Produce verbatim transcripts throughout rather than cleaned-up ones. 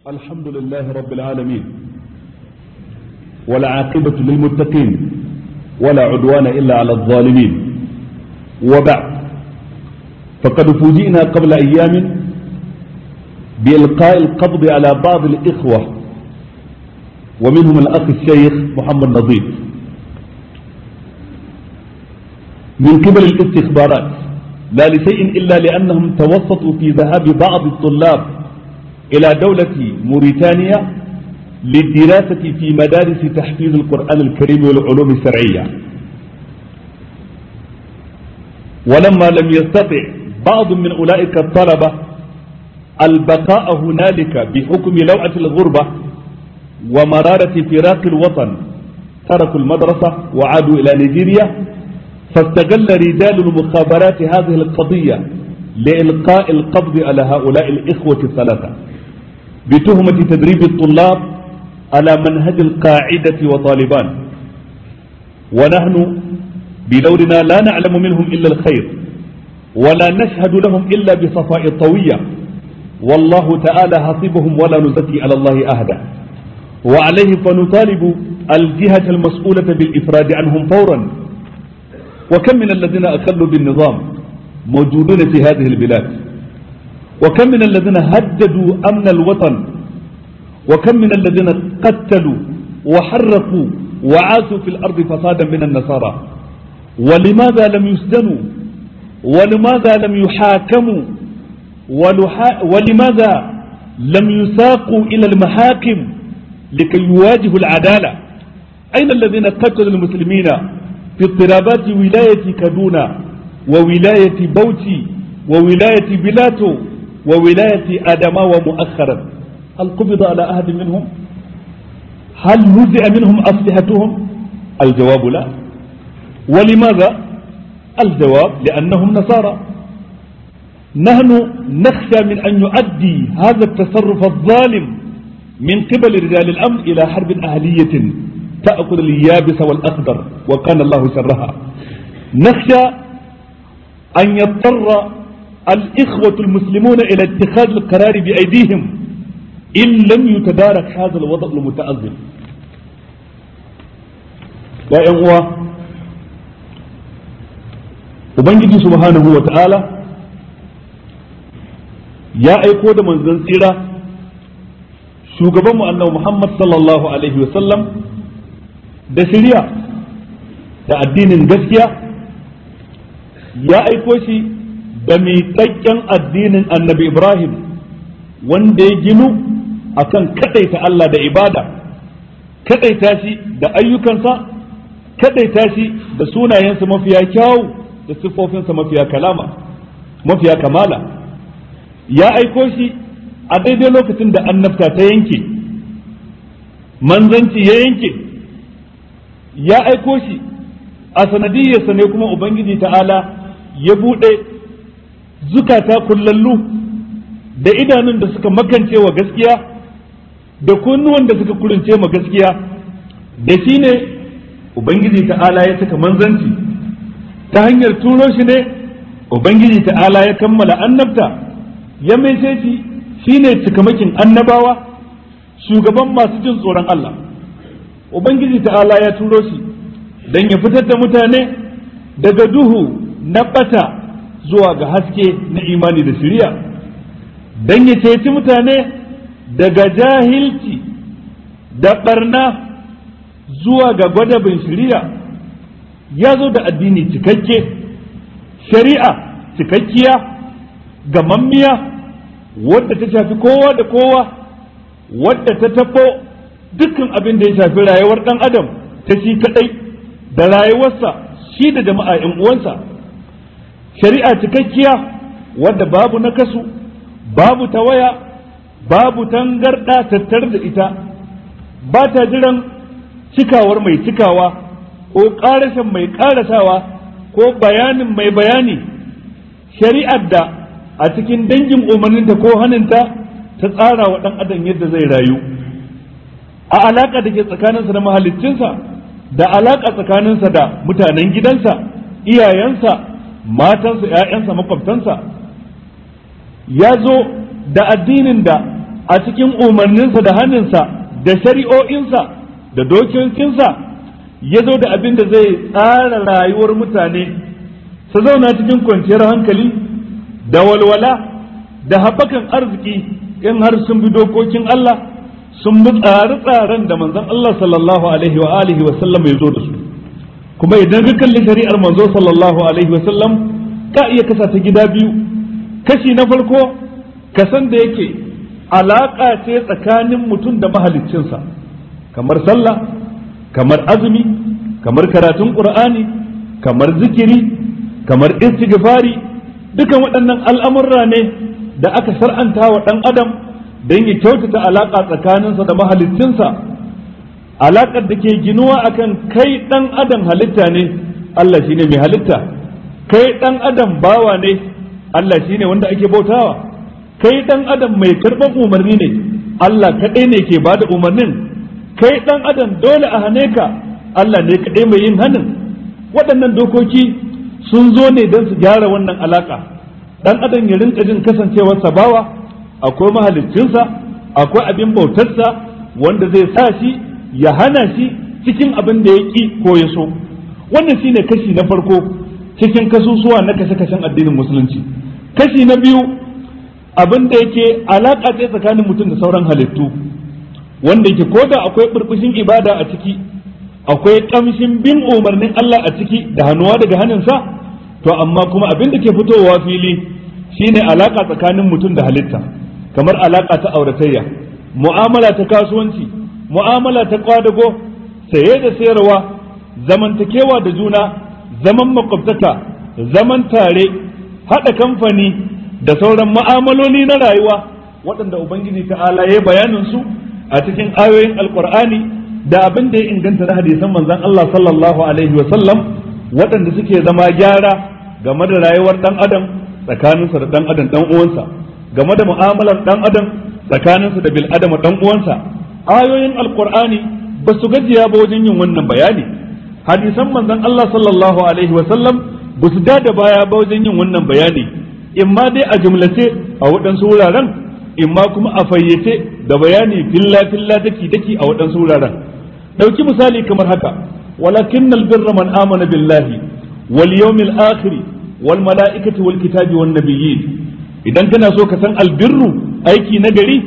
الحمد لله رب العالمين والعاقبة للمتقين ولا عدوان إلا على الظالمين وبعد فقد فوجئنا قبل أيام بإلقاء القبض على بعض الإخوة ومنهم الأخ الشيخ محمد نظيف من قبل الاستخبارات لا لشيء إلا لأنهم توسطوا في ذهاب بعض الطلاب إلى دولة موريتانيا للدراسة في مدارس تحفيظ القرآن الكريم والعلوم الشرعية، ولما لم يستطع بعض من أولئك الطلبة البقاء هنالك بحكم لوعة الغربة ومرارة فراق الوطن تركوا المدرسة وعادوا إلى نيجيريا، فاستغل رجال المخابرات هذه القضية لإلقاء القبض على هؤلاء الإخوة الثلاثة بتهمة تدريب الطلاب على منهج القاعدة وطالبان، ونحن بدورنا لا نعلم منهم إلا الخير ولا نشهد لهم إلا بصفاء الطوية، والله تعالى حسبهم ولا نزكي على الله أحدا، وعليه فنطالب الجهة المسؤولة بالإفراد عنهم فورا. وكم من الذين أخلوا بالنظام موجودون في هذه البلاد، وكم من الذين هددوا أمن الوطن، وكم من الذين قتلوا وحرقوا وعاثوا في الأرض فسادا من النصارى، ولماذا لم يسجنوا ولماذا لم يحاكموا ولماذا لم يساقوا إلى المحاكم لكي يواجهوا العدالة؟ أين الذين قتلوا المسلمين في اضطرابات ولاية كادونا وولاية بوتي وولاية بلاتو وولاية آدماوة مؤخرا؟ هل قبض على أحد منهم؟ هل نزع منهم أسلحتهم؟ الجواب لا. ولماذا؟ الجواب لأنهم نصارى. نحن نخشى من أن يؤدي هذا التصرف الظالم من قبل رجال الأمن إلى حرب أهلية تأكل اليابس والأخضر، وكان الله شرها. نخشى أن يضطر الإخوة المسلمون إلى اتخاذ القرار بأيديهم إن لم يتدارك هذا الوضع المتأزم. يا أخوة، Ubangiji subhanahu wa ta'ala ya aiko da manzon tsira shugabanmu annabi Muhammad sallallahu alaihi wasallam da shari'a da addinin gaskiya, ya aiko shi da miƙaƙƙen addinin annabi Ibrahim wanda ya ginu akan kadaita Allah da ibada, kadaita shi da ayyukansa, kadaita shi da sunayensa mafiya kyau da siffofinsa mafiya kalama mafiya kamala. Ya aiko shi a daidai lokacin da annabta ta yanke, manzanci ya yanke. Ya aiko shi a sanadiyyarsa ne kuma Ubangiji ta'ala ya buɗe zukata kullallu da idanun da suka makance wa gaskiya da kunnuwan da suka kurince ma gaskiya, da shi ne Ubangiji ta'ala ya saka manzanci. Ta hanyar turo shi ne Ubangiji ta'ala ya kammala annabta, ya maishe shi shine cikamakin annabawa, shugaban masu jin tsoron Allah. Ubangiji ta'ala ya turo shi don ya fitar da mutane daga duhu na bata zuwa ga haske na imani da shiriya, don ya ceci mutane daga jahilci da barna zuwa ga gwadabin shiriya. Ya zo da addini cikakke, shari'a cikakkiya, gamammiya, wadda ta shafi kowa da kowa, wadda ta tafo dukkan abin da ya shafi rayuwar ɗan adam ta shi kaɗai da rayuwarsa shi da jama'a ‘yan uwansa. Shari'a cikakkiya wadda babu nakasu, babu tawaya, babu tangarɗa tattare da ita, ba ta jiran cikawar mai cikawa ko ƙarashin mai ƙarasawa ko bayanin mai bayani. Shari'ar da a cikin dangin umarninta ko haninta ta tsara wa ɗan adam yadda zai rayu, a alaƙa da ke tsakaninsa da mahaliccinsa, da alaƙa tsakaninsa da mutanen gidansa, iyayensa, matansa, ‘ya'yansa, makwabtansa. Ya zo da addinin da a cikin umarninsa da hannunsa da shari'o'insa da dokokinsa ya zo da abin da zai tsara rayuwar mutane su zauna cikin kwanciyar hankali da walwala da haɓakan arziki in har sun bi dokokin Allah sun bi tsare-tsaren da manzon Allah sallallahu alaihi wa alihi wa sallam ya zo da su. Kuma idan ka kalli shari'ar manzo sallallahu alaihi wa sallam ka iya kasa ta gida biyu. Kashi na farko kasan da yake alaka ce tsakanin mutum da mahaliccinsa, kamar sallah, kamar azumi, kamar karatun qur'ani, kamar zikiri, kamar istighfari, dukan waɗannan al'amurra ne da aka shar'anta wa ɗan adam don ya kyautata alaƙa tsakaninsa da mahaliccinsa, alaƙar da ke ginuwa akan kai ɗan adam halitta ne, Allah shine mai halitta, kai ɗan adam bawa ne, Allah shine wanda ake bautawa, kai ɗan adam mai karɓar umarni ne, Allah kaɗai ne ke bada umarnin, kai ɗan adam dole a hane ka, Allah ne kaɗai mai yin hanin. Waɗannan dokoki sun zo ne don su gyara wannan alaƙa, ɗan adam ya rinka jin kasancewarsa bawa, akwai mahaliccinsa, akwai abin bautarsa wanda zai sa shi ya hana shi cikin abin da ya ƙi ko ya so. Wannan shine kashi na farko cikin kasusuwa na kashe-kashen addinin musulunci. Kashi na biyu abin da yake alaƙa ce tsakanin mutum da sauran halittu, wanda yake koda akwai burbushin ibada a ciki, akwai ƙamshin bin umarnin Allah a ciki da hannuwa daga hannunsa, to amma kuma abin da ke fitowa fili shine alaƙa tsakanin mutum da halitta, kamar alaƙa ta auratayya, mu'amala ta kasuwanci, mu'amala ta kwadago, saye da sayarwa, zamantakewa da juna, zaman makwabtaka, zaman tare, haɗa kamfani da sauran mu'amaloli na rayuwa waɗanda Ubangiji ta'ala ya bayanin su a cikin ayoyin Alƙur'ani da abin da ya inganta na hadisan manzon Allah sallallahu alaihi wa sallam waɗanda suke zama gyara game da rayuwar ɗan adam tsakaninsa da ɗan adam ɗan uwansa, game da mu'amalar ɗan adam tsakaninsa da bil adama ɗan uwansa. Ayoyin Alƙur'ani ba su gajiya ba wajen yin wannan bayani, hadisan manzon Allah sallallahu alaihi wa sallam ba su da baya ba wajen yin wannan bayani, in ma dai a jumlace a waɗansu wuraren, in ma kuma a fayyace da bayani filla filla daki daki a waɗansu wuraren. Ɗauki misali kamar haka: walakinnal birra man amana billahi wal yawmil akhir wal mala'ikati wal kitabi wan nabiyyin. Idan kana so ka san albirru, aiki na gari,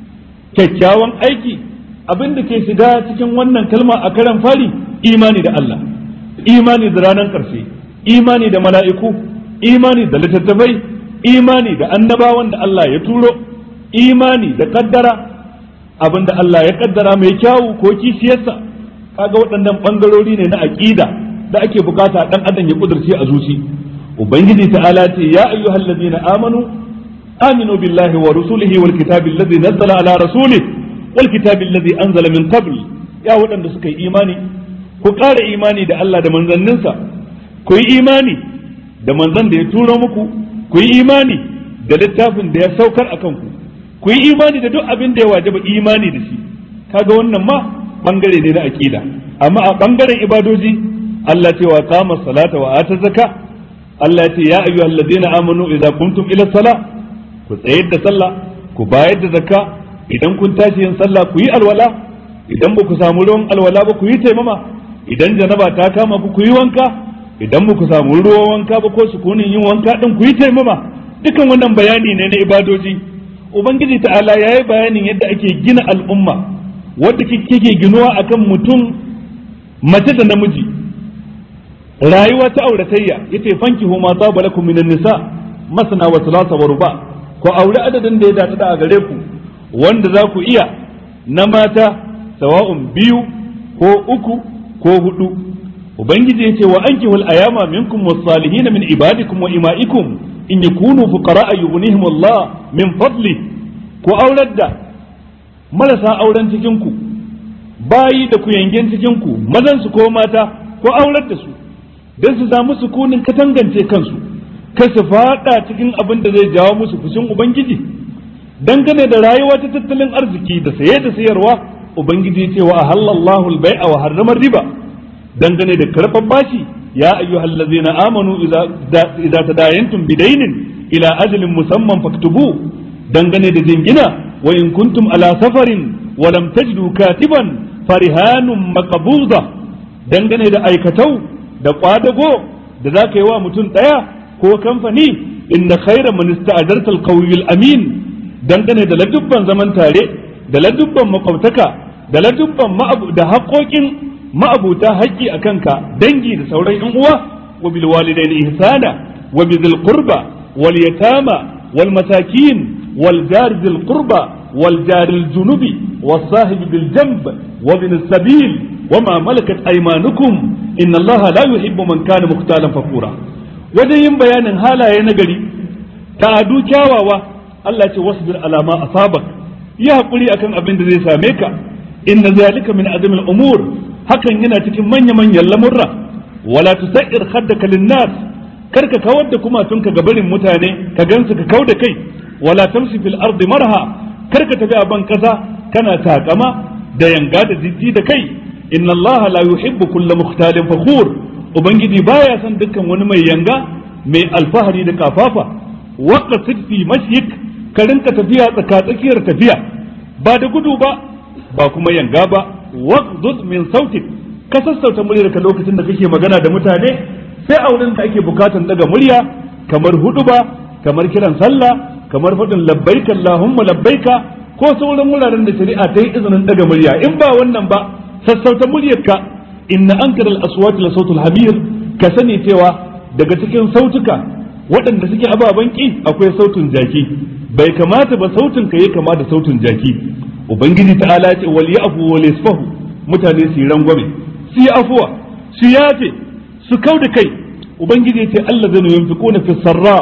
kyakkyawan aiki, abin da ke shiga cikin wannan kalma a karan fari imani da Allah, imani da ranar ƙarshe, imani da mala'iku, imani da littattafai, imani da annabawan da Allah ya turo, imani da kaddara, abin da Allah ya kaddara mai kyawu ko kishiyarsa. Kaga waɗannan ɓangarori ne na aƙida da ake bukata ɗan adam ya ƙudurce a zuci. Ubangiji ta'ala ce ya ayyuhal ladina amanu aminu billahi wa rusulihi wal kitabi alladhi nazzala ala rasulih wal kitabi alladhi anzala min qabl. Ya waɗanda suka yi imani, ku ƙara imani da Allah da manzanninsa, ku yi imani da manzan da ya turo muku, ku yi imani da littafin da ya saukar a kanku, ku yi imani da duk abin da ya wajaba imani da shi. Kaga wannan ma bangare ne na aqida. Amma a bangaren ibadoji, Allah ce wa qama salata wa ata zaka, Allah ya ce ya ayyuhal ladina amanu idza qumtum ila salah, ku tsayar da sallah, ku bayar da zakka, idan kun tashi yin sallah ku yi alwala, idan ba ku samu ruwan alwala ba ku yi taimama, idan janaba ta kama ku ku yi wanka, idan ba ku samu ruwan wanka ba ko sukunin yin wanka din ku yi taimama. Dukan wannan bayani ne na ibadoji. Ubangiji ta'ala ya yi bayanin yadda ake gina al'umma wadda kike ginuwa akan mutum, mace da namiji, rayuwa ta auratayya. Yace fankihu ma taba lakum minan nisa masna wa thulatha wa ruba, ko aure adadin da ya dace da a gare ku wanda za ku iya na mata, sawa'un biyu ko uku ko hudu. Ubangiji yace wa ankihul ayama minkum was-salihin min ibadikum wa ima'ikum in yakunu fuqara'a yughnihim Allah min fadli. Ku aurar da marasa auren cikin ku, bayi da ku yangen cikin ku, mazan su ko mata, ku aurar da su dan su samu sukunin katangance kansu, kar su fada cikin abin da zai jawo musu fushin Ubangiji. Dangane da rayuwa ta tattalin arziki da saye da sayarwa, Ubangiji ce wa ahallallahu al-bai'a wa harrama riba. Dangane da karfan bashi, ya ayyuhal ladzina amanu idza idza tadayantum bidainin ila ajalin musamman faktubu. Dangane da jingina, wa in kuntum ala safarin wa lam tajidu katiban farihanun maqbuda dangane da aikatau da kwadago da zaka yi wa mutum daya ko kamfani inna khayra man ista'jarta al-qawiyyu al-amin dangane da ladubban zaman tare da ladubban makwabtaka da ladubban ma'abu da haƙoƙin ma'abuta haƙƙi a kanka dangi da sauran yan uwa wa bil walidaini ihsana wa bizil qurba wal yatama wal masakin wal jar zil qurba wal jar al junubi was sahib bil janb wa bin sabil wa ma malakat aymanukum inna allaha la yuhibbu man kana mukhtalan fakura wajen yin bayanin halaye na gari ta'adu kyawawa Allah ce wasbir ala ma asabak yi hakuri akan abin da zai same ka inna zalika min azmil umur hakan yana cikin manya manyan lamurra wala tusair khaddaka linnas karka kawar da kuma tunka ga barin mutane ka gansu ka kauda kai wala tamshi fil ardi marha karka tafi a ban kasa kana takama da yanga da jiddi da kai inna Allah la yuhibbu kulla mukhtalin fakhur ubangiji baya son dukkan wani mai yanga mai alfahari da kafafa waqsid fi mashyik ka rinka tafiya tsakatsakiyar tafiya ba da gudu ba ba kuma yanga ba waqdud min sautik ka sassauta muryar ka lokacin da kake magana da mutane sai a wurin da ake bukatan daga murya kamar huduba kamar kiran sallah kamar fadin labbaika allahumma labbaika ko sauran wuraren da shari'a ta yi izinin daga murya in ba wannan ba sassauta muryar ka inna ankara al-aswat la sautul hamir ka sani cewa daga cikin sautuka waɗanda suke ababen ki akwai sautin jaki bai kamata ba sautin ka yi kama da sautin jaki ubangiji ta'ala ce wal ya'fu wal yasfahu mutane su yi rangwame su yi afuwa su yafe su kauda kai ubangiji ce allazina yunfiquna fi sarra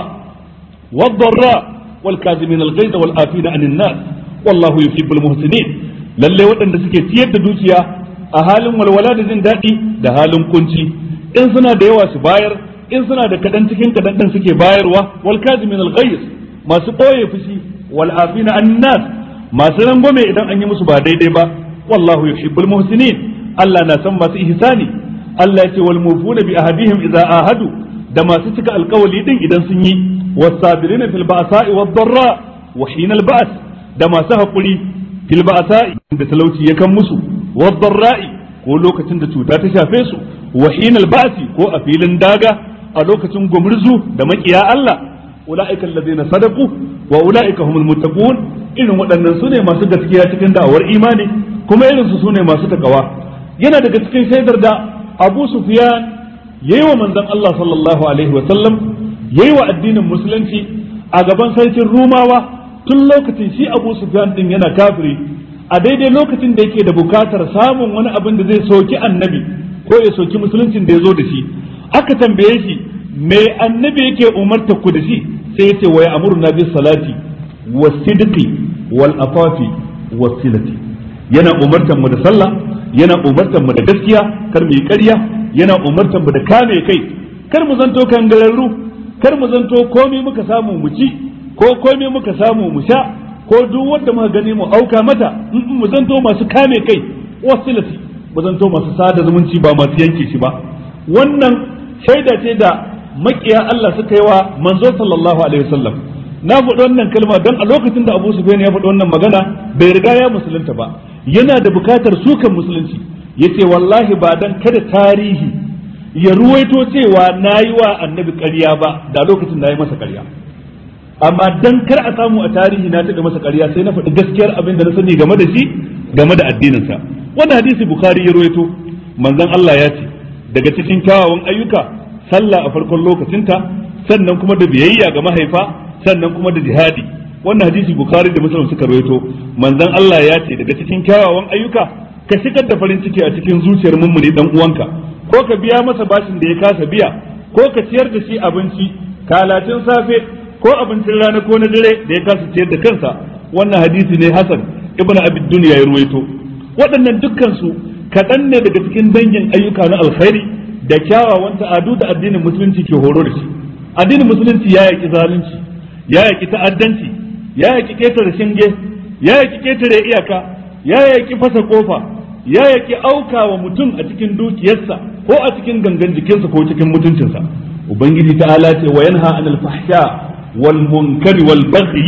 wad darra wal kazimin al ghayza wal afina anin nas wallahu yuhibbul muhsinin lalle waɗanda suke ciyar da dukiya a halin walwala da jin daɗi da halin kunci in suna da yawa su bayar in suna da kaɗan cikin kaɗan ɗin suke bayarwa wal kazimin al ghayz masu ɓoye fushi wal afina anin nas masu rangwame idan an yi musu ba daidai ba wallahu yuhibbul muhsinin Allah na san masu ihsani Allah ya ce wal mufuna bi ahadihim idza ahadu da masu cika alkawali din idan sun yi wasabirina fil ba'sa'i wad darra wa hinal ba's da masu hakuri fil ba'sa'i da talauci yakan musu wad darra'i ko lokacin da cuta ta shafe su wa hinal ba'si ko a filin daga a lokacin gumurzu da makiya Allah ulaika alladhina sadaqu wa ulaika humul muttaqun irin waɗannan su ne masu gaskiya cikin da'awar imani kuma irin su ne masu takawa yana daga cikin shaidar da Abu Sufyan yayi wa manzon Allah sallallahu alaihi wa sallam yayi wa addinin musulunci a gaban sarkin Rumawa tun lokacin shi Abu Sufyan din yana kafiri a daidai lokacin da yake da bukatar samun wani abin da zai soki annabi ko ya soki musuluncin da ya zo da shi aka tambaye shi me annabi yake umarta ku da shi sai yace wa ya'muruna bis salati was-sidqi wal-afafi was-silati yana umartan mu da sallah yana umartan mu da gaskiya kar mu yi ƙarya yana umartan mu da kame kai kar mu zanto kangararru kar mu zanto komai muka samu mu ci ko komai muka samu mu sha ko duk wanda muka gani mu auka mata mu zanto masu kame kai wasilati mu zanto masu sada zumunci ba masu yanke shi ba wannan shaida ce da makiya Allah suka yi wa manzo sallallahu alaihi wasallam na faɗi wannan kalma don a lokacin da Abu Sufyan ya faɗi wannan magana bai riga ya musulunta ba yana da bukatar sukan musulunci yace wallahi ba dan kada tarihi ya ruwaito cewa nayi wa annabi ƙarya ba da lokacin da yayi masa ƙarya amma dan kar a samu a tarihi na taɓa masa ƙarya sai na faɗi gaskiyar abin da na sani game da shi game da addininsa wannan hadisi Bukhari ya ruwaito manzon Allah ya ce daga cikin kyawawan ayyuka sallah a farkon lokacinta sannan kuma da biyayya ga mahaifa sannan kuma da jihadi wannan hadisi Bukhari da Muslim suka rawaito manzon Allah ya ce daga cikin kyawawan ayyuka ka shigar da farin ciki a cikin zuciyar mummuni dan uwanka ko ka biya masa bashin da ya kasa biya ko ka ciyar da shi abinci kalatin safe ko abincin rana ko na dare da ya kasa ciyar da kansa wannan hadisi ne Hasan ibnu Abi Dunya ya rawaito waɗannan dukkan su kaɗan ne daga cikin dangin ayyuka na alkhairi da kyawawan ta'adu da addinin musulunci ke horo da shi addinin musulunci ya yaki zalunci ya yaki ta'addanci ya yaki ketare shinge ya yaki ketare iyaka ya yaki fasa kofa ya yaki auka wa mutum a cikin dukiyarsa ko a cikin gangan jikinsa ko cikin mutuncinsa ubangiji ta'ala ce wa yanha anil fahsha wal munkari wal baghi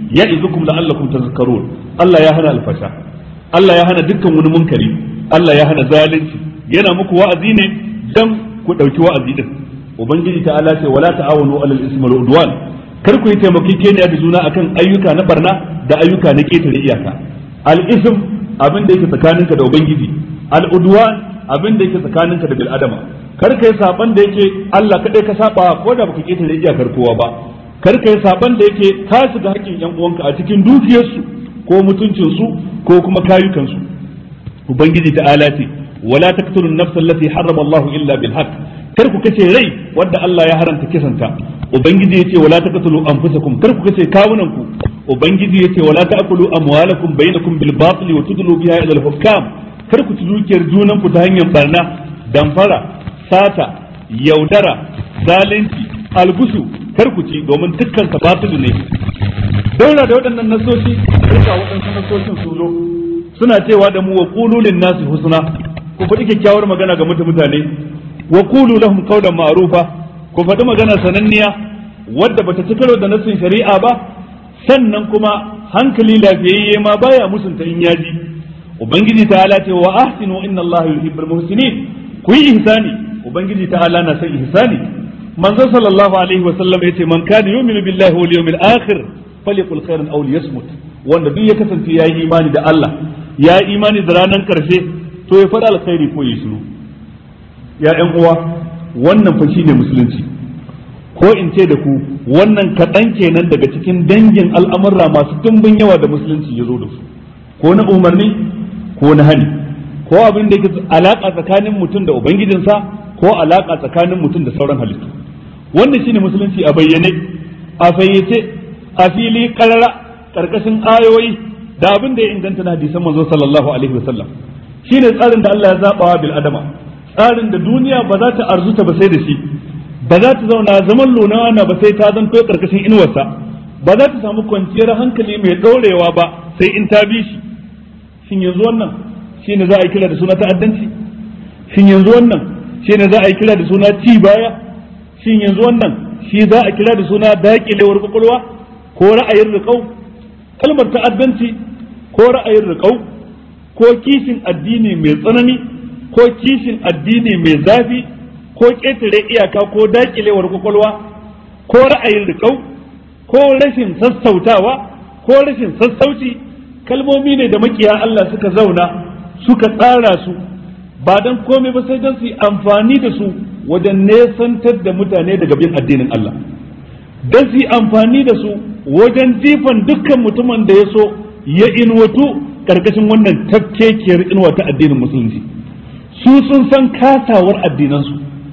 ya'izukum la'allakum tadhakkarun. Allah ya hana alfasha, Allah ya hana dukkan wani munkari, Allah ya hana zalunci, yana muku wa'azi ne dan ku dauki wa'azi din. Ubangiji ta'ala ce wala ta'awanu 'alal ismi wal udwan, kar ku yi taimakekeniya da juna akan ayyuka na barna da ayyuka na ketare iyaka. Al-ism abin da yake tsakaninka da ubangiji, al-udwan abin da yake tsakaninka da bil adama. Kar kai saban da yake Allah kadai ka saba ko da baka ketare iyakar kowa ba. Kar kai saban da yake ka shiga hakkin yan uwanka a cikin dukiyarsu ko mutuncinsu ko kuma kayukansu. Ubangiji ta'ala ce wala taqtulun nafsa allati harrama Allah illa bil haqq, kar ku kace rai wanda Allah ya haramta kisanta. Ubangiji yace wala taqtulu anfusakum, kar ku kace kawunan ku. Ubangiji yace wala ta'kulu amwalakum bainakum bil batil wa tudlu biha ila al hukam, kar ku ci dukiyar junan ku ta hanyar barna, damfara, sata, yaudara, zalunci, algusu, kar ku ci domin dukkan sa batilu ne. Daura da waɗannan nasoshi, duka waɗannan nasoshin sun zo suna cewa da mu wa qulu lin nasi husna, ku faɗi kyakkyawar magana ga mutane, wa qulu lahum qawlan ma'rufa, ku faɗi magana sananniya wadda bata ci karo da nasin shari'a ba, sannan kuma hankali lafiyayye ma baya musunta in yaji. Ubangiji ta'ala ce wa ahsinu inna Allaha yuhibbul muhsinin, ku yi ihsani, Ubangiji ta'ala na son ihsani. Manzo sallallahu alaihi wa sallam yace man kana yu'minu billahi wal yawmil akhir falyaqul khairan aw liyasmut, wanda duk ya kasance yayi imani da Allah, ya imani da ranar karshe, to ya faɗa alkhairi ko ya shiru. Ya ƴan uwa, wannan fa shine musulunci, ko in ce da ku wannan kaɗan kenan daga cikin dangin al'amurra masu dimbin yawa da musulunci ya zo da su, ko na umarni ko na hani, ko abin da yake alaƙa tsakanin mutum da ubangijinsa ko alaƙa tsakanin mutum da sauran halittu. Wannan shine musulunci a bayyane, a fayyace, a fili karara, karkashin ayoyi da abin da ya inganta na hadisan manzo sallallahu alaihi wasallam. Shine tsarin da Allah ya zabawa bil adama, tsarin da duniya ba za ta arzuta ba sai da shi, ba za ta zauna zaman lunawana ba sai ta zanto karkashin inuwarsa, ba za ta samu kwanciyar hankali mai ɗorewa ba sai in ta bi shi. Shin yanzu wannan shine za a yi kira da suna ta'addanci? Shin yanzu wannan shine za a yi kira da suna ci baya? Shin yanzu wannan shi za a kira da suna daƙilewar kwakwalwa ko ra'ayin riƙau? Kalmar ta'addanci ko ra'ayin riƙau ko kishin addini mai tsanani ko kishin addini mai zafi ko ƙetare iyaka ko daƙilewar kwakwalwa ko ra'ayin riƙau ko rashin sassautawa ko rashin sassauci, kalmomi ne da makiya Allah suka zauna suka tsara su ba don komai ba sai don su yi amfani da su wajen nesantar da mutane daga bin addinin Allah, don su yi amfani da su wajen jifan dukkan mutumin da ya so ya inwatu karkashin wannan tafkekiyar inuwa ta addinin musulunci. Su sun san kasawar addinansu,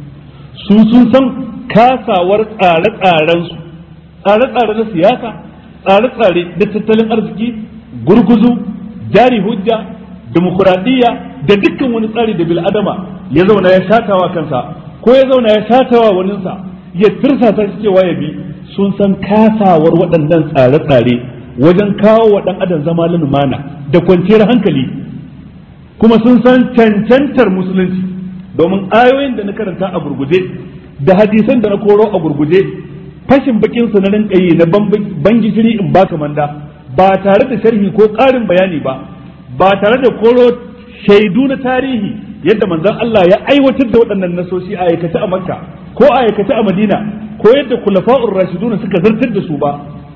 su sun san kasawar tsare-tsarensu, tsare-tsare na siyasa, tsare-tsare da tattalin arziki, gurguzu, jari hujja, demokuraɗiyya da dukkan wani tsari da bil'adama ya zauna ya shatawa kansa ko ya zauna ya shatawa waninsa ya tirsasa shi cewa ya bi. Sun san kasawar waɗannan tsare-tsare wajen kawo wa ɗan adam zama lumana da kwanciyar hankali, kuma sun san cancantar musulunci, domin ayoyin da na karanta a gurguje da hadisan da na koro a gurguje fashin bakin su na rinka yi na ban gishiri in baka manda, ba tare da sharhi ko ƙarin bayani ba, ba tare da koro shaidu na tarihi yadda manzon Allah ya aiwatar da waɗannan nasoshi a aikace a Makka ko a aikace a Madina ko yadda kulafa'ur rashiduna suka zartar da su ba,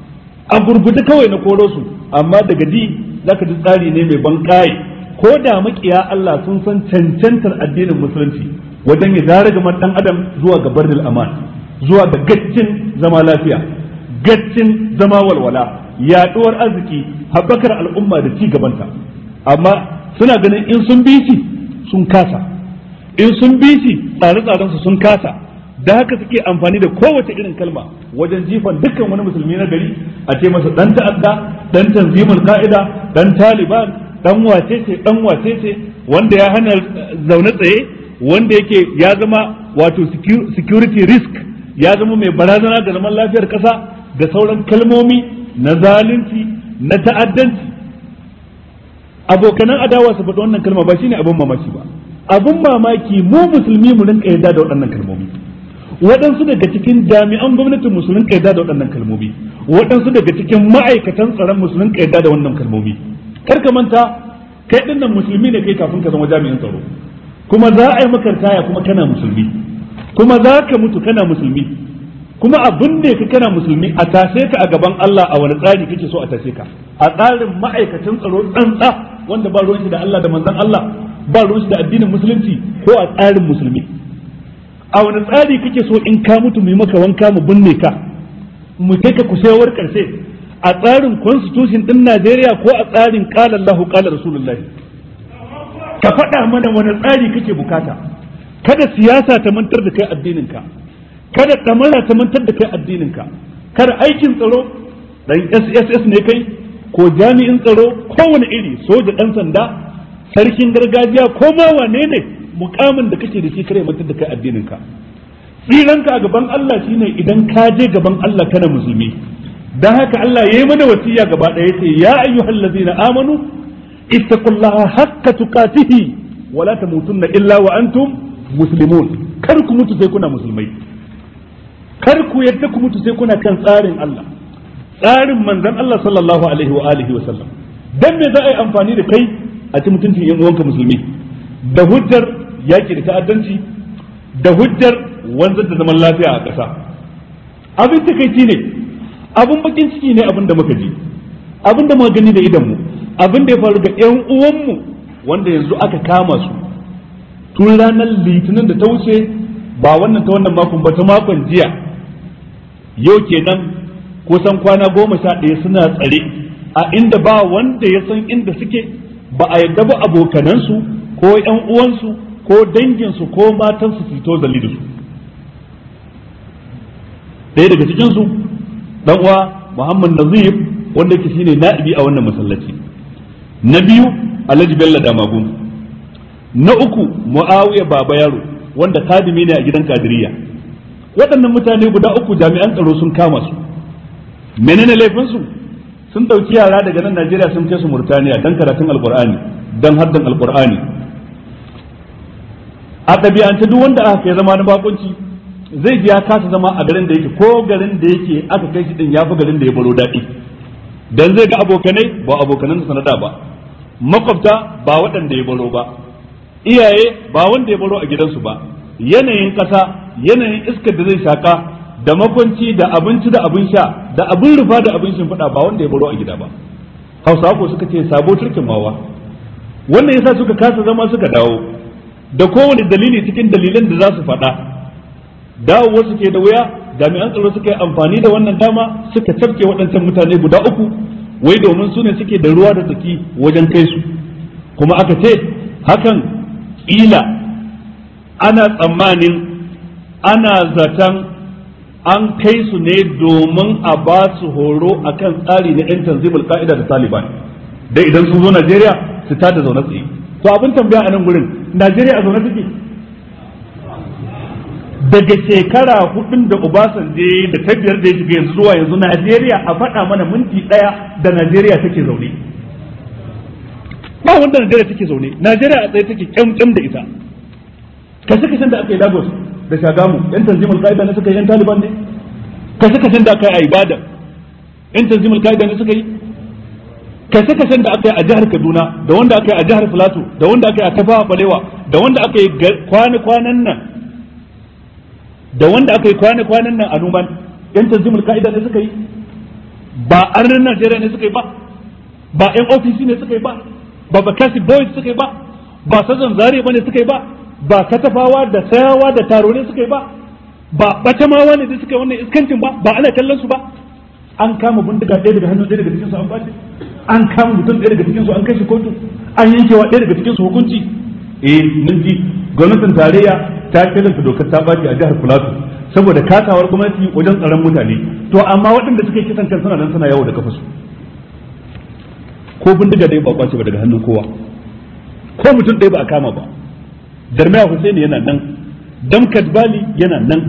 a gurguje kawai na koro su. Amma daga ji zaka ji tsari ne mai ban kai, ko da makiya Allah sun san cancantar addinin musulunci wajen ya zara gaban dan adam zuwa ga barril aman, zuwa ga gaccin zama lafiya, gaccin zama walwala, yaduwar arziki, haɓakar al'umma da ci gabanta. Amma suna ganin in sun bi shi sun kasa, in sun bi shi tsare-tsaren su sun kasa, da haka suke amfani da kowace irin kalma wajen jifan dukkan wani musulmi na gari, a ce masa dan ta'adda, dan tanzimul ka'ida, dan taliban, dan wacece dan wacece, wanda ya hana zaune tsaye, wanda yake ya zama wato security risk, ya zama mai barazana ga zaman lafiyar kasa, da sauran kalmomi na zalunci na ta'addanci. Abokanan adawa su faɗi wannan kalma ba shine abin mamaki ba, abin mamaki mu musulmi mu rinka yarda da waɗannan kalmomi. Waɗansu daga cikin jami'an gwamnatin mu su rinka yarda da waɗannan kalmomi, waɗansu daga cikin ma'aikatan tsaron musulun ka yadda da wannan kalmomi. Kar ka manta kai ɗin nan musulmi ne kai kafin ka zama jami'in tsaro, kuma za a yi maka taya kuma kana musulmi, kuma za ka mutu kana musulmi, kuma abin da ka kana musulmi a tashe ka a gaban Allah a wani tsari kake so a tashe ka? A tsarin ma'aikatan tsaro tsantsa wanda ba ruwan shi da Allah da manzon Allah, ba ruwan shi da addinin musulunci, ko a tsarin musulmi? A wani tsari kake so in ka mutu mu yi maka wanka mu binne ka mu kai ka kusewar karshe? A tsarin constitution din Najeriya ko a tsarin qala Allahu qala Rasulullahi? Ka faɗa mana wani tsari kake bukata. Kada siyasa ta mantar da kai addinin ka, kada kamara ta mantar da kai addinin ka, kada aikin tsaro dan S S S ne kai ko jami'in tsaro kowane iri, soja, dan sanda, sarkin gargajiya ko ma wane ne, mukamin da kake da shi kare mantar da kai addinin ka. Tsiranka a gaban Allah shine idan ka je gaban Allah kana musulmi. Dan haka Allah yayi mana wasiya gaba ɗaya yace ya ayyuhallazina amanu ittaqullaha haqqa tuqatihi wa la tamutunna illa wa antum muslimun. Kar ku mutu sai kuna musulmai, kar ku yadda ku mutu sai kuna kan tsarin Allah, tsarin manzon Allah sallallahu alaihi wa alihi wa sallam. Dan me za a yi amfani da kai a ci mutuncin yan uwanka musulmi da hujjar yaki da ta'addanci, da hujjar wanzar da zaman lafiya a ƙasa? Abin takaici ne, abin bakin ciki ne abin da muka ji, abin da muka gani da idanmu, abin da ya faru ga ƴan uwanmu wanda yanzu aka kama su tun ranar litinin da ta wuce, ba wannan ta wannan makon ba, ta makon jiya. Yau kenan kusan kwana goma sha ɗaya suna tsare a inda ba wanda ya san inda suke, ba a yadda ba abokanansu ko ƴan uwansu ko danginsu ko matansu su fito zali da su. Ɗaya daga cikinsu ɗan uwa Muhammad Nazir wanda yake shine na'ibi a wannan masallaci. Na biyu Alhaji Bello Damagun. Na uku Muawiya Baba Yaro wanda kadimi ne a gidan Kadiriya. Waɗannan mutane guda uku jami'an tsaro sun kama su. Menene laifinsu? Sun ɗauki yara daga nan Najeriya sun kai su Murtaniya dan karatun Alƙur'ani, dan haddan Alƙur'ani. A ɗabi'ance duk wanda aka kai zama na bakunci zai ji ya kasa zama a garin da yake, ko garin da yake aka kai shi din ya fi garin da ya baro daɗi. Dan zai ga abokanai ba abokanan sanada ba, makwabta ba waɗanda ya baro ba, iyaye ba wanda ya baro a gidansu ba, yanayin ƙasa, yanayin iskar da zai shaka, da makwanci, da abinci, da abin sha, da abin rufa, da abin shimfiɗa ba wanda ya baro a gida ba. Hausawa ko suka ce sabo turkin mawa. Wannan yasa suka kasa zama suka dawo da kowane dalili cikin dalilan da za su faɗa. Dawowa suke da wuya, jami'an tsaro suka yi amfani da wannan dama suka cafke waɗancan mutane guda uku, wai domin su ne suke da ruwa da tsaki wajen kai su. Kuma aka ce hakan ƙila ana tsammanin, ana zaton an kai su ne domin a ba su horo akan tsari na 'yan tanzimul ka'ida da Taliban, dai idan sun zo Najeriya su tada zaune tsaye. To abin tambaya a nan gurin, Najeriya a zaune take? Daga shekara hudun da Obasanjo da ta biyar da ya shiga yanzu zuwa yanzu, Najeriya a faɗa mana minti ɗaya da Najeriya take zaune. Ba wanda Najeriya take zaune, Najeriya a tsaye take kyamkyam da ita. Kashe-kashen da aka yi Lagos da Shagamu, yan tanzimul ka'ida ne suka yi, yan Taliban ne? Kashe-kashen da aka yi a Ibadan, yan tanzimul ka'ida ne suka yi? Kashe-kashen da aka yi a jihar Kaduna, da wanda aka yi a jihar Filato, da wanda aka yi a Tafawa Balewa, da wanda aka yi kwana-kwanan nan da wanda aka yi kwana-kwanan nan a Numan, yan tanzimul ka'ida ne suka yi? Ba arnan Najeriya ne suka yi ba? Ba yan ofisi ne suka yi ba? Ba Bakasi Boys suka yi ba? Ba Sazan Zare ba ne suka yi ba? Ba Katafawa da Sayawa da Taro ne suka yi ba? Ba Batamawa ne da suka yi wannan iskancin ba? Ba ana kallon su ba? An kama bindiga ɗaya daga hannun ɗaya daga cikin su an bace, an kama mutum ɗaya daga cikin su an kai shi kotu, an yankewa ɗaya daga cikin su hukunci. Eh mun ji gwamnatin tarayya ta kiranta dokar ta baki a jihar Plateau saboda kasawar gwamnati wajen tsaron mutane, to amma waɗanda suka yi kisan kan suna nan suna yawo da kafasu. Ko bindiga ɗaya ba kwace ba daga hannun kowa, ko mutum ɗaya ba a kama ba. Darmaya Hussein yana nan, Damkat Bali yana nan,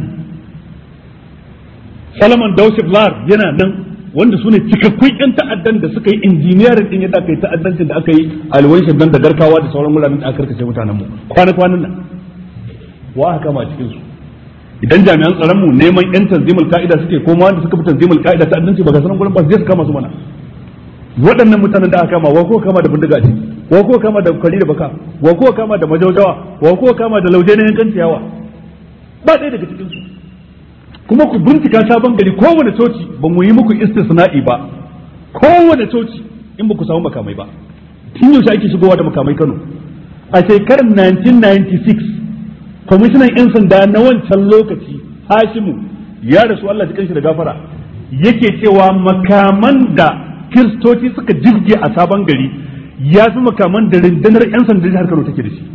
Salaman Dausif Lar yana nan, wanda su ne cikakkun yan ta'addan da suka yi injiniyarin din yadda aka yi ta'addancin da aka yi a alwan shaggan da garkawa da sauran wuraren da aka karkace mutanen mu kwana kwanan nan. Wa aka kama cikin su? idan jami'an tsaron mu neman yan tanzimul ka'ida suke ko ma wanda suka fi tanzimul ka'ida ta addanci ba ga sanan gurin ba su je su kama su mana. Waɗannan mutanen da aka kama wa ko kama da bindiga ce, wa ko kama da kwari da baka, wa ko kama da majaujawa, wa ko kama da lauje na yankan ciyawa, ba ɗaya daga cikin su. Kuma ku bincika sabon gari kowane coci ba mu yi muku istisna'i ba, kowane coci in ba ku samu makamai ba. Tun yaushe ake shigowa da makamai Kano? A shekarar nineteen ninety-six kwamishinan 'yan sanda na wancan lokaci Hashimu ya rasu Allah ji kanshi da gafara yake cewa makaman da kiristoci suka jirge a sabon gari ya fi makaman da rundunar 'yan sanda jihar Kano take da shi.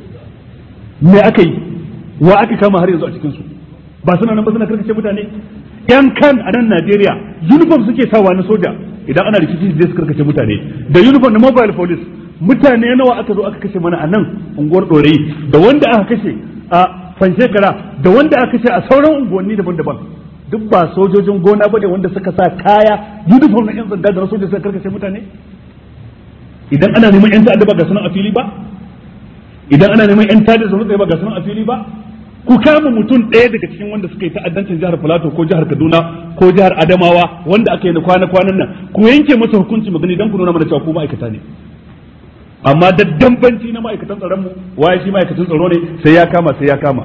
Me aka yi? Wa aka kama har yanzu a cikin su? Ba suna nan ba suna karkace mutane? Yan kan a nan Najeriya uniform suke sawa na soja idan ana rikici zai su karkace mutane da uniform na mobile police. Mutane nawa aka zo aka kashe mana a nan unguwar Ɗorayi da wanda aka kashe a Fanshekara da wanda aka kashe a sauran unguwanni daban-daban. Duk ba sojojin gona bane wanda suka sa kaya uniform na 'yan sanda da na soja suka karkace mutane. Idan ana neman 'yan ta'adda ba ga sunan a fili ba, idan ana neman 'yan ta'adda su ba ga sunan a fili ba, ku kama mutum ɗaya daga cikin wanda suka yi ta'addancin jihar Filato ko jihar Kaduna ko jihar Adamawa wanda aka yi na kwana-kwanan nan ku yanke masa hukunci magani dan ku nuna mana cewa ku ma'aikata ne. Amma da dambanci na ma'aikatan tsaron mu waye shi ma'aikatan tsaro ne sai ya kama sai ya kama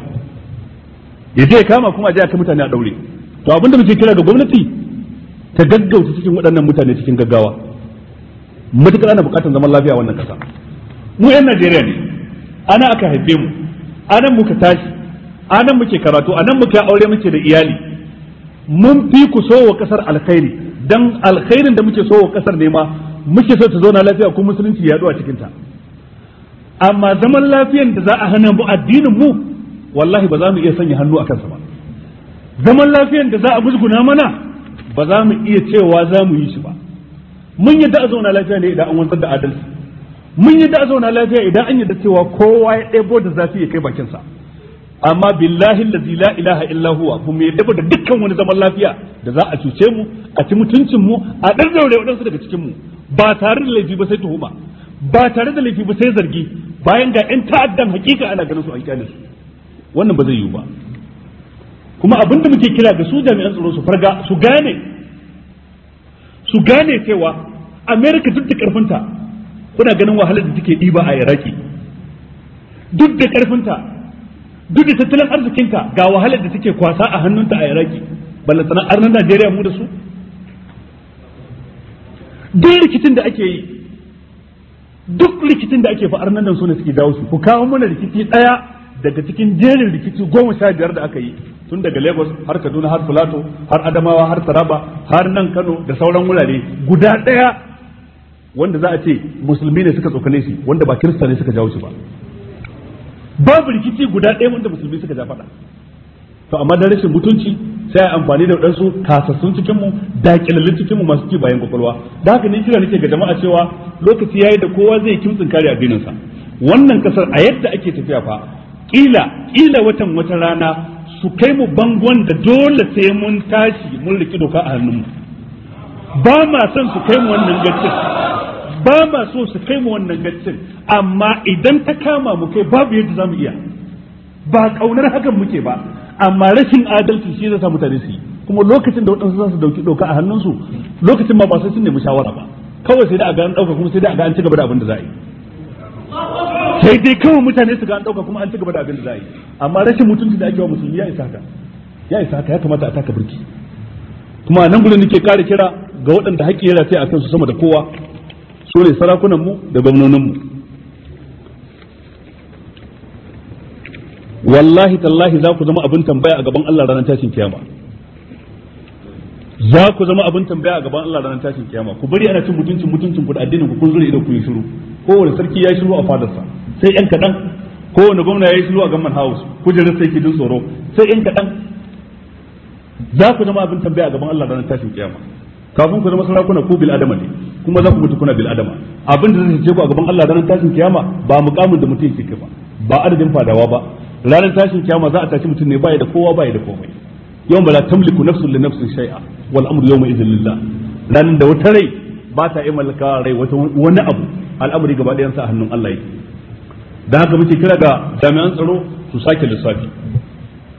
ya je ya kama kuma a je aka mutane a daure. To abinda muke kira ga gwamnati ta gaggauta cikin waɗannan mutane cikin gaggawa. Matukar ana buƙatar zaman lafiya a wannan ƙasa. Mu 'yan Najeriya ne, ana aka haife mu, anan muka tashi, anan muke karatu, anan muke aure muke da iyali. Mun fi ku so wa ƙasar alkhairi, dan alkhairin da muke so wa ƙasar ne ma muke so ta zauna lafiya ko musulunci ya yaɗu a cikin ta. Amma zaman lafiyan da za a hana mu addinin mu, wallahi ba za mu iya sanya hannu a kansa ba. Zaman lafiyan da za a musguna mana ba za mu iya cewa za mu yi shi ba. Mun yadda a zauna lafiya ne idan an wanzar da adalci, mun yadda a zauna lafiya idan an yadda cewa kowa ya ɗebo da zafi ya kai bakinsa. Amma billahi allazi la ilaha illa huwa mu yadda da dukkan wani zaman lafiya da za a cuce mu, a ci mutuncin mu, a ɗan daure waɗansu daga cikin mu ba tare da laifi ba sai tuhuma, ba tare da laifi ba sai zargi, bayan ga 'yan ta'addan hakika ana ganin su an kyale su. Wannan ba zai yiwu ba. Kuma abin da muke kira ga su jami'an tsaro su farga su gane su gane cewa America duk da karfinta kuna ganin wahalar da take ɗiba a Iraki, duk da karfinta duk da tattalin arzikinta ga wahalar da take kwasa a hannunta a Iraki, balle sana arnan Najeriya mu da su. Duk rikicin da ake yi duk rikicin da ake fa arnan nan su ne suke dawo su. Ku kawo mana rikici ɗaya daga cikin jerin rikici goma sha biyar da aka yi tun daga Lagos har Kaduna har Filato har Adamawa har Taraba har nan Kano da sauran wurare guda ɗaya wanda za a ce musulmi ne suka tsokane shi wanda ba kirista ne suka jawo shi ba. Babu rikici guda ɗaya wanda musulmi suka ja faɗa. To amma da rashin mutunci sai a amfani da waɗansu kasassun cikin mu da kilallin cikin mu masu ci bayan kwakwalwa. Da haka ne kira nake ga jama'a cewa lokaci yayi da kowa zai kimtsin kare addinin sa. Wannan kasar a yadda ake tafiya fa kila kila watan wata rana su kai mu bangon da dole sai mun tashi mun riki doka a hannunmu. Ba ma son su kai mu wannan gaccin, ba ma so su kai mu wannan gaccin, amma idan ta kama mu kai babu yadda za mu iya. Ba kaunar hakan muke ba, amma rashin adalci shi zai sa mutane su yi. Kuma lokacin da waɗansu za su dauki doka a hannunsu, lokacin ma ba sai sun nemi shawara ba, kawai sai da a ga an ɗauka kuma sai da a ga an ci gaba da abin da za a yi. Sai dai kawai mutane su ga an dauka kuma an ci gaba da abin da za a yi. Amma rashin mutunci da ake wa musulmi ya isa haka, ya isa haka, ya kamata a taka birki. Kuma a nan gudun nake kare kira ga waɗanda haƙƙi ya rataya a kansu sama da kowa, su ne sarakunan mu da gwamnonin mu. Wallahi tallahi za ku zama abin tambaya a gaban Allah ranar tashin kiyama. Za ku zama abin tambaya a gaban Allah ranar tashin kiyama. Ku bari ana cin mutuncin mutuncin ku da addinin ku kun zure idan ku yi shiru. Kowane sarki ya yi shiru a fadarsa, sai yan kaɗan. Kowane gwamna ya yi shiru a gamman house, kujerar sai ke jin tsoro, sai yan kaɗan. Za ku zama abin tambaya a gaban Allah ranar tashin kiyama. Kafin ku zama sarakuna ku bil adama ne, kuma za ku mutu kuna bil adama. Abin da zai ce ku a gaban Allah ranar tashin kiyama ba mukamin da mutum yake ba, ba adadin fadawa ba. Ranar tashin kiyama za a tashi mutum ne baya da kowa baya da komai. Yau ba la tamliku nafsun li nafsin shay'a wal amru yawma idhin lillah. Ranar da wata rai ba ta iya mallaka rai wata wani abu, al'amari gaba ɗayan sa a hannun Allah yake. Da haka muke kira ga jami'an tsaro su sake lissafi,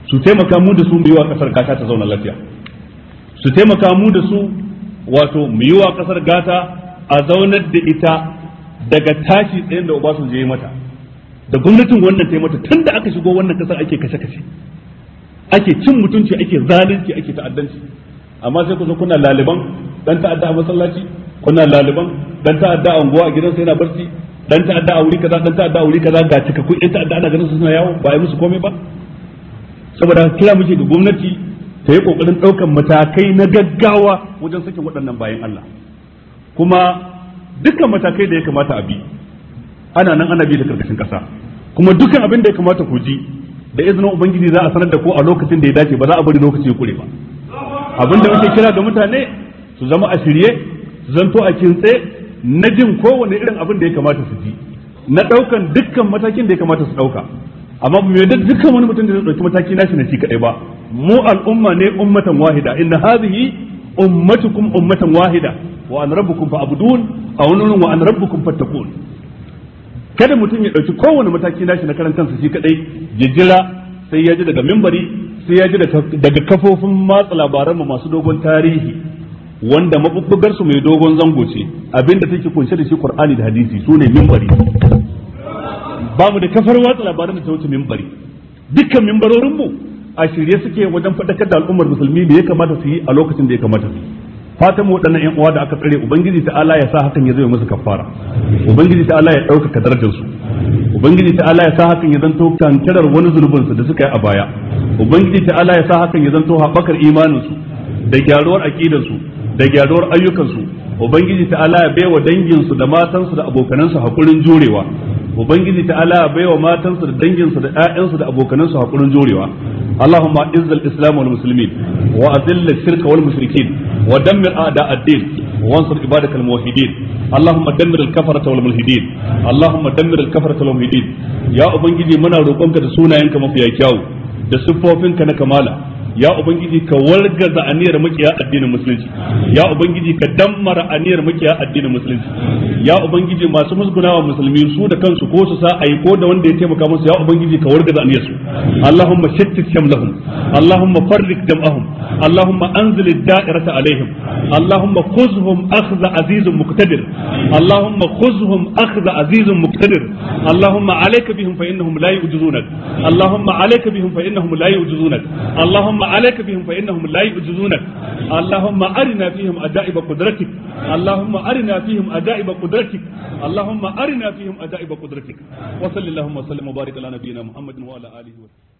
su taimaka mu da su mu yi wa kasar gata ta zauna lafiya, su taimaka mu da su wato mu yi wa kasar gata a zaunar da ita daga tashi tsayin da Obasanjo ya yi mata da gwamnatin wannan ta yi mata. tun da aka shigo wannan kasar ake kashe-kashe, ake cin mutunci, ake zalunci, ake ta'addanci, amma sai ku zo kuna laliban dan ta'adda a masallaci, kuna laliban dan ta'adda a unguwa a gidansa yana barci, dan ta'adda a wuri kaza, dan ta'adda a wuri kaza, ga cikakkun ɗan ta'adda ana ganin su suna yawo ba a yi musu komai ba. Saboda kira muke ga gwamnati ta yi kokarin ɗaukan matakai na gaggawa wajen sakin waɗannan bayan Allah, kuma dukkan matakai da ya kamata a bi ana nan ana bi da karkashin ƙasa, kuma dukkan abin da ya kamata ku ji da izinin ubangiji za a sanar da ku a lokacin da ya dace, ba za a bari lokaci ya kure ba. Abin da muke kira ga mutane su zama a shirye, su zanto a kintse na jin kowane irin abin da ya kamata su ji, na ɗaukan dukkan matakin da ya kamata su ɗauka. Amma mu yadda dukkan wani mutum da zai ɗauki mataki nashi na shi kaɗai ba. Mu al'umma ne ummatan wahida, inna hadhihi ummatukum ummatan wahida wa an rabbukum fa'budun aw nunun wa an rabbukum fattaqun. Kada mutum ya ɗauki kowane mataki nashi na karan kansa shi kaɗai, ya jira sai ya ji daga mimbari, sai ya ji daga kafofin matsa labaran masu dogon tarihi wanda mabubbugar su mai dogon zango ce, abinda take kunshe da shi Qur'ani da hadisi sune mimbari. Ba mu da kafar watsa labaran da ta wuce mimbari. Dukkan mimbarorin mu a shirye suke wajen faɗakar da al'ummar musulmi da ya kamata su yi a lokacin da ya kamata su yi. Fatan mu waɗannan ƴan uwa da aka tsare, ubangiji ta'ala ya sa hakan ya zama musu kafara, ubangiji ta'ala ya ɗaukaka darajar su, ubangiji ta'ala ya sa hakan ya zanto kankarar wani zunubin su da suka yi a baya, ubangiji ta'ala ya sa hakan ya zanto haɓakar imanin su da gyaruwar aqidar su da gyaruwar ayyukan su, ubangiji ta'ala ya baiwa dangin su da matan su da abokanan su hakurin jurewa, ubangiji ta'ala ya baiwa matan su da dangin su da ƴaƴan su da abokanan su hakurin jurewa. اللهم اعز الاسلام والمسلمين واذل الشرك والمشركين ودمر اعداء الدين وانصر عبادك الموحدين. اللهم دمر الكفرة والملحدين، اللهم دمر الكفرة والملحدين. يا ubangiji muna roƙonka da sunayenka mafiya kyau da siffofinka na kamala, ya ubangiji ka wargaza aniyar makiya addinin musulunci, ya ubangiji ka dammara aniyar makiya addinin musulunci, ya ubangiji masu musgunawa musulmi su da kansu ko su sa ai ko da wanda ya taimaka musu, ya ubangiji ka wargaza aniyar su. Allahumma shattit shamlahum, Allahumma farrik jam'ahum, Allahumma anzil ad-da'irata alaihim, Allahumma khuzhum akhdha azizun muqtadir, Allahumma khuzhum akhdha azizun muqtadir, Allahumma alayka bihim fa innahum la yu'jizunak, Allahumma alayka bihim fa innahum la yu'jizunak, Allahumma عليك بهم فإنهم لا يعجزونك. اللهم أرنا فيهم أجائب قدرتك، اللهم أرنا فيهم أجائب قدرتك، اللهم أرنا فيهم أجائب قدرتك. وصل اللهم وسلم وبارك على نبينا محمد وعلى آله وسلم.